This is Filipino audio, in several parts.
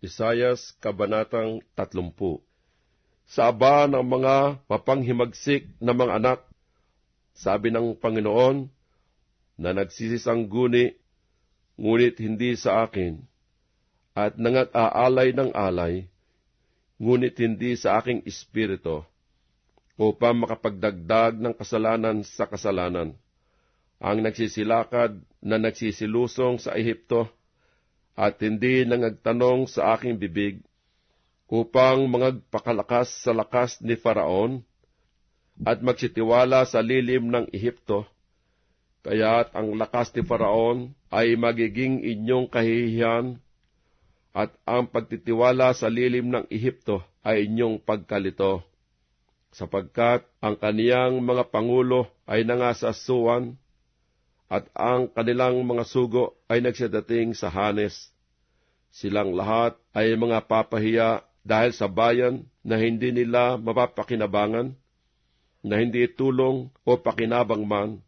Isayas, Kabanatang 30. Sa aba ng mga mapanghimagsik na mga anak, sabi ng Panginoon, na nagsisisangguni, ngunit hindi sa akin, at nangag-aalay ng alay, ngunit hindi sa aking espiritu, upang makapagdagdag ng kasalanan sa kasalanan. Ang nagsisilakad na nagsisilusong sa Ehipto, at hindi nangagtanong sa aking bibig, upang magpakalakas sa lakas ni Faraon, at magsitiwala sa lilim ng Ehipto. Kaya't ang lakas ni Faraon ay magiging inyong kahihiyan, at ang pagtitiwala sa lilim ng Ehipto ay inyong pagkalito, sapagkat ang kaniyang mga pangulo ay nangasasuan, at ang kanilang mga sugo ay nagsadating sa Hanes. Silang lahat ay mga papahiya dahil sa bayan na hindi nila mapapakinabangan, na hindi tulong o pakinabang man,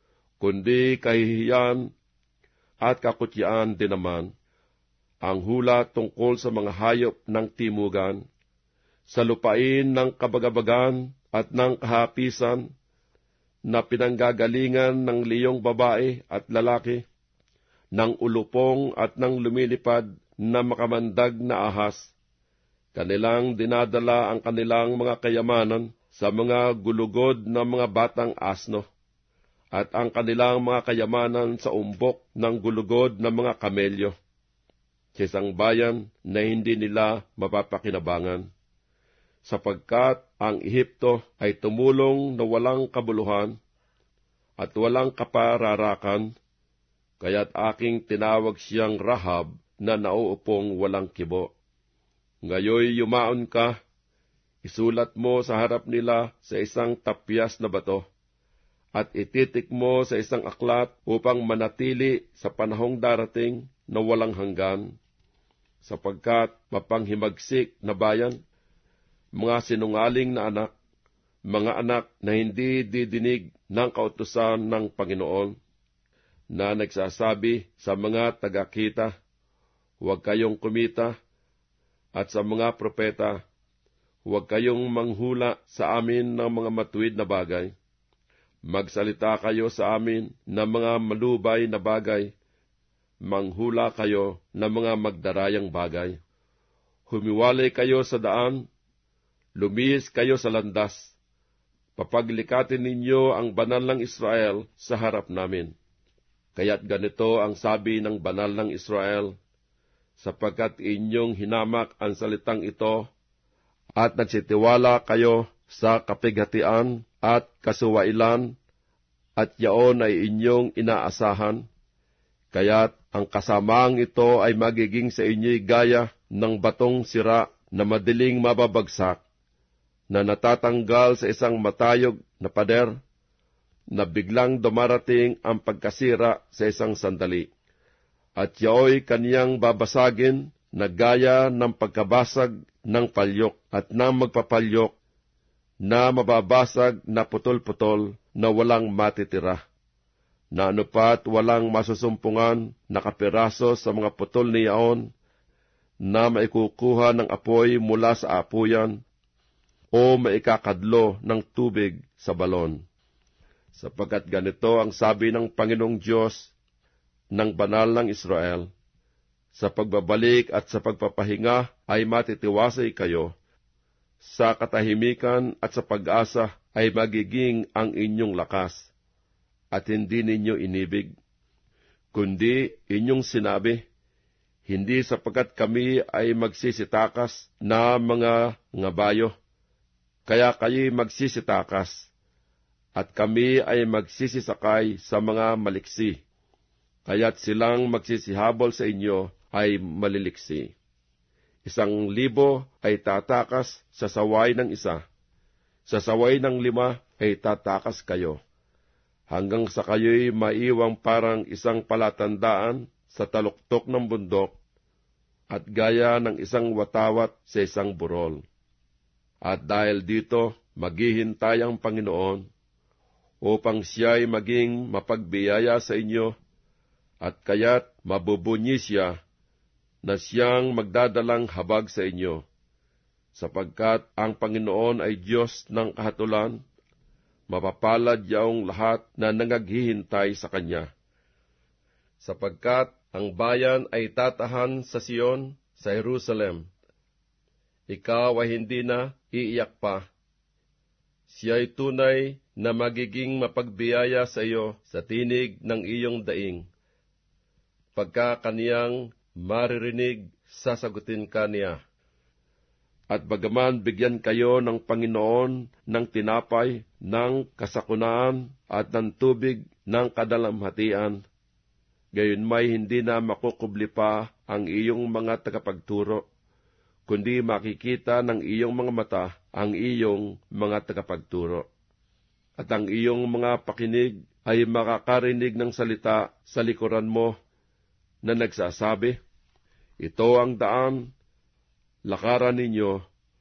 kundi kahihiyan at kakutyaan din naman. Ang hula tungkol sa mga hayop ng timugan, sa lupain ng kabagabagan at ng kahapisan, na pinanggagalingan ng liyong babae at lalaki, ng ulupong at ng lumilipad na makamandag na ahas. Kanilang dinadala ang kanilang mga kayamanan sa mga gulugod ng mga batang asno, at ang kanilang mga kayamanan sa umbok ng gulugod ng mga kamelyo, sa isang bayan na hindi nila mapapakinabangan. Sapagkat ang Ehipto ay tumulong na walang kabuluhan at walang kapararakan, kaya't aking tinawag siyang Rahab na nauupong walang kibo. Ngayoy yumaon ka, isulat mo sa harap nila sa isang tapyas na bato, at ititik mo sa isang aklat upang manatili sa panahong darating na walang hanggan, sapagkat mapanghimagsik na bayan, mga sinungaling na anak, mga anak na hindi didinig ng kautusan ng Panginoon, na nagsasabi sa mga tagakita, huwag kayong kumita, at sa mga propeta, huwag kayong manghula sa amin ng mga matuwid na bagay. Magsalita kayo sa amin ng mga malubay na bagay, manghula kayo ng mga magdarayang bagay. Humiwalay kayo sa daan, lumihis kayo sa landas, papaglikatin ninyo ang banal ng Israel sa harap namin. Kaya't ganito ang sabi ng banal ng Israel, sapagkat inyong hinamak ang salitang ito, at nagsitiwala kayo sa kapighatian at kasuwailan, at yaon ay inyong inaasahan, kaya't ang kasamaang ito ay magiging sa inyo'y gaya ng batong sira na madaling mababagsak, na natatanggal sa isang matayog na pader, na biglang dumarating ang pagkasira sa isang sandali. At yaoy kaniyang babasagin na gaya ng pagkabasag ng palyok, at ng magpapalyok na mababasag na putol-putol na walang matitira, na anupat walang masusumpungan na kapiraso sa mga putol ni yaon, na maikukuha ng apoy mula sa apuyan, o maikakadlo ng tubig sa balon. Sapagkat ganito ang sabi ng Panginoong Diyos ng banal ng Israel, sa pagbabalik at sa pagpapahinga ay matitiwasay kayo, sa katahimikan at sa pag-asa ay magiging ang inyong lakas, at hindi ninyo inibig, kundi inyong sinabi, hindi sapagkat kami ay magsisitakas na mga ngabayo, kaya kayo'y magsisitakas, at kami ay magsisisakay sa mga maliksi, kaya't silang magsisihabol sa inyo ay maliliksi. 1,000 ay tatakas sa saway ng isa, sa saway ng 5 ay tatakas kayo, hanggang sa kayo'y maiwang parang isang palatandaan sa taluktok ng bundok, at gaya ng isang watawat sa isang burol. At dahil dito, maghihintay ang Panginoon, upang siya'y maging mapagbiyaya sa inyo, at kaya't mabubunyi siya, na siyang magdadalang habag sa inyo, sapagkat ang Panginoon ay Diyos ng kahatulan, mapapalad yaong lahat na nangaghihintay sa Kanya. Sapagkat ang bayan ay tatahan sa Sion, sa Jerusalem. Ikaw ay hindi na iiyak pa. Siya'y tunay na magiging mapagbiyaya sa iyo sa tinig ng iyong daing. Pagka kaniyang maririnig, sasagutin ka niya. At bagaman bigyan kayo ng Panginoon ng tinapay, ng kasakunaan, at ng tubig ng kadalamhatian, gayon may hindi na makukubli pa ang iyong mga tagapagturo, kundi makikita ng iyong mga mata ang iyong mga tagapagturo. At ang iyong mga pakinig ay makakarinig ng salita sa likuran mo na nagsasabi, ito ang daan, lakaran ninyo,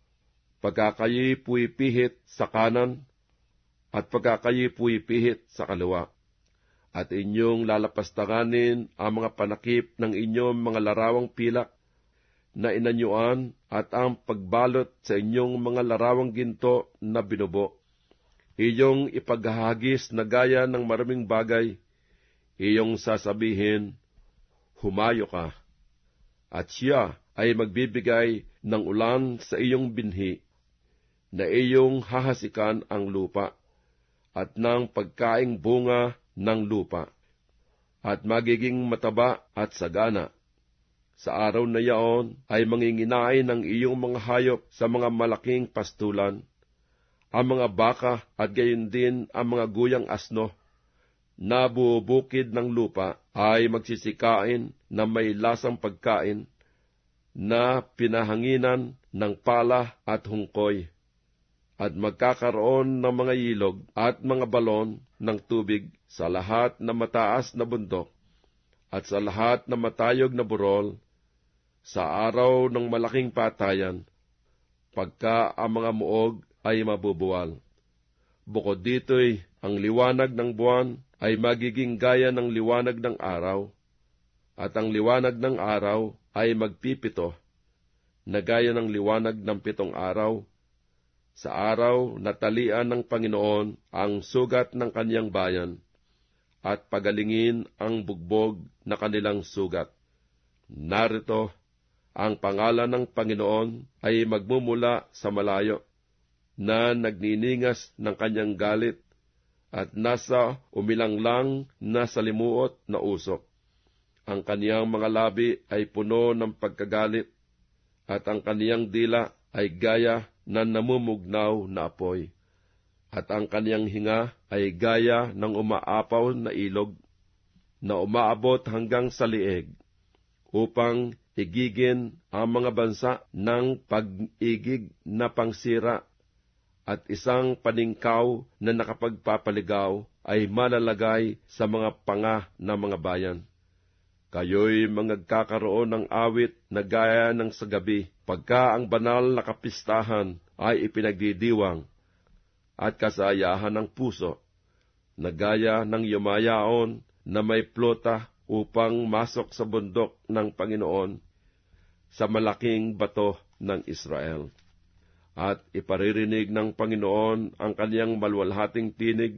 pagka kayo'y pumipihit sa kanan, at pagka kayo'y pumipihit sa kaliwa. At inyong lalapastanganin ang mga panakip ng inyong mga larawang pilak na inanyuan at ang pagbalot sa inyong mga larawang ginto na binubo. Iyong ipaghahagis na gaya ng maraming bagay, iyong sasabihin, humayo ka. At siya ay magbibigay ng ulan sa iyong binhi, na iyong hahasikan ang lupa, at ng pagkaing bunga ng lupa, at magiging mataba at sagana. Sa araw na yaon ay manginginain ng iyong mga hayop sa mga malaking pastulan, ang mga baka at gayon din ang mga guyang asno, na bubukid ng lupa ay magsisikain na may lasang pagkain, na pinahanginan ng pala at hungkoy, at magkakaroon ng mga ilog at mga balon ng tubig sa lahat na mataas na bundok, at sa lahat na matayog na burol, sa araw ng malaking patayan, pagka ang mga muog ay mabubuwal. Bukod dito'y ang liwanag ng buwan ay magiging gaya ng liwanag ng araw, at ang liwanag ng araw ay magpipito, na gaya ng liwanag ng 7 araw, sa araw na talian ng Panginoon ang sugat ng kaniyang bayan, at pagalingin ang bugbog na kanilang sugat. Narito, ang pangalan ng Panginoon ay magmumula sa malayo, na nagniningas ng kanyang galit, at nasa umilanglang na salimuot na usok. Ang kaniyang mga labi ay puno ng pagkagalit, at ang kaniyang dila ay gaya na namumugnaw na apoy, at ang kaniyang hinga ay gaya ng umaapaw na ilog, na umaabot hanggang sa lieg, upang igigin ang mga bansa ng pag-igig na pangsira, at isang paningkaw na nakapagpapaligaw ay malalagay sa mga panga ng mga bayan. Kayo'y magkakaroon ng awit na gaya ng sa gabi, pagka ang banal na kapistahan ay ipinagdidiwang, at kasayahan ng puso, na gaya ng yumayaon na may plota upang masok sa bundok ng Panginoon, sa malaking bato ng Israel. At iparirinig ng Panginoon ang kaniyang maluwalhating tinig,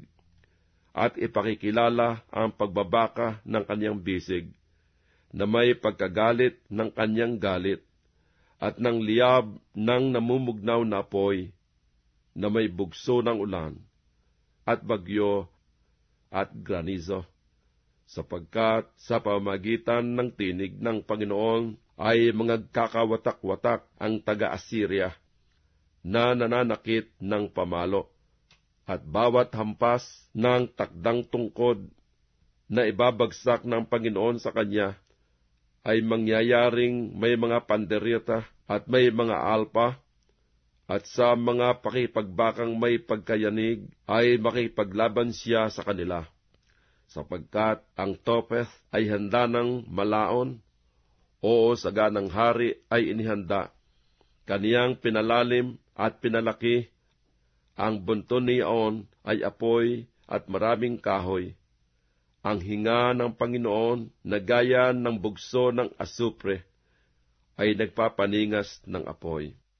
at ipakikilala ang pagbabaka ng kaniyang bisig, na may pagkagalit ng kaniyang galit, at ng liyab ng namumugnaw na apoy, na may bugso ng ulan, at bagyo, at granizo, sapagkat sa pamagitan ng tinig ng Panginoon ay magkakawatak-watak ang taga-Assyria, na nananakit ng pamalo, at bawat hampas ng takdang tungkod na ibabagsak ng Panginoon sa kanya ay mangyayaring may mga pandereta at may mga alpa, at sa mga pakipagbakang may pagkayanig ay makipaglaban siya sa kanila, sapagkat ang Topheth ay handa ng malaon, oo, saganang hari ay inihanda, kaniyang pinalalim at pinalaki, ang bunton niyaon ay apoy at maraming kahoy. Ang hinga ng Panginoon na gaya ng bugso ng asupre, ay nagpapaningas ng apoy.